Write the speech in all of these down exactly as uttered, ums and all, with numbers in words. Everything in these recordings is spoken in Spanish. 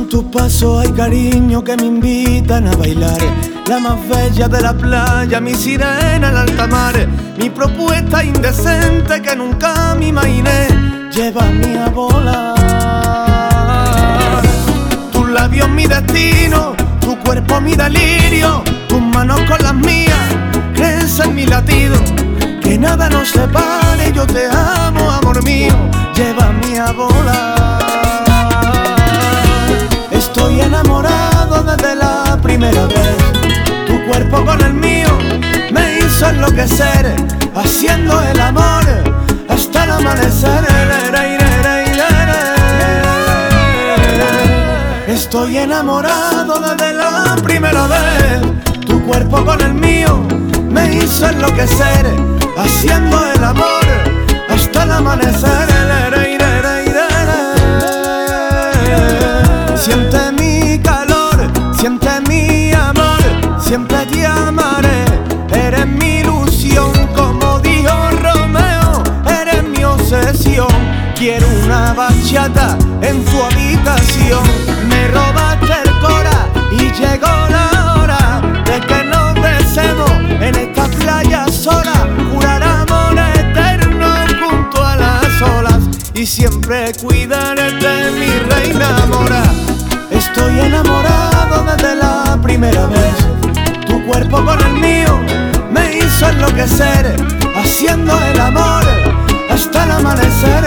Son tus pasos, ay cariño, que me invitan a bailar. La más bella de la playa, mi sirena al alta mar. Mi propuesta indecente que nunca me imaginé. Llévame a volar. Tus labios mi destino, tu cuerpo mi delirio. Tus manos con las mías, crecen mi latido. Que nada nos separe, yo te amo, amor mío. Llévame a volar. Estoy enamorado desde la primera vez. Tu cuerpo con el mío me hizo enloquecer, haciendo el amor hasta el amanecer. Estoy enamorado desde la primera vez. Tu cuerpo con el mío me hizo enloquecer, haciendo el amor hasta el amanecer. Siente mi calor, siente mi amor, siempre te amaré. Eres mi ilusión, como dijo Romeo, eres mi obsesión. Quiero una bachata en tu habitación. Me robaste el cora y llegó la hora de que nos besemos en esta playa sola. Jurar amor eterno junto a las olas y siempre cuidaré de mi reina mora. Estoy enamorado desde la primera vez. Tu cuerpo con el mío me hizo enloquecer, haciendo el amor hasta el amanecer.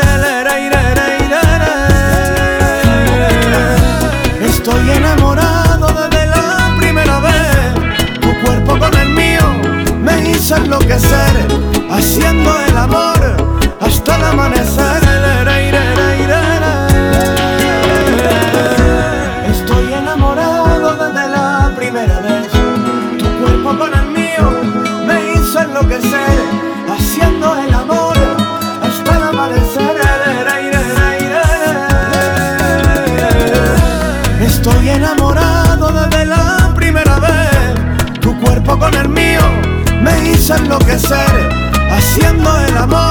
Estoy enamorado desde la primera vez. Tu cuerpo con el mío me hizo enloquecer, haciendo el amor hasta el amanecer. Estoy enamorado desde la primera vez. Tu cuerpo con el mío me hizo enloquecer, haciendo el amor hasta el amanecer. Estoy enamorado desde la primera vez. Tu cuerpo con el mío me hizo enloquecer, haciendo el amor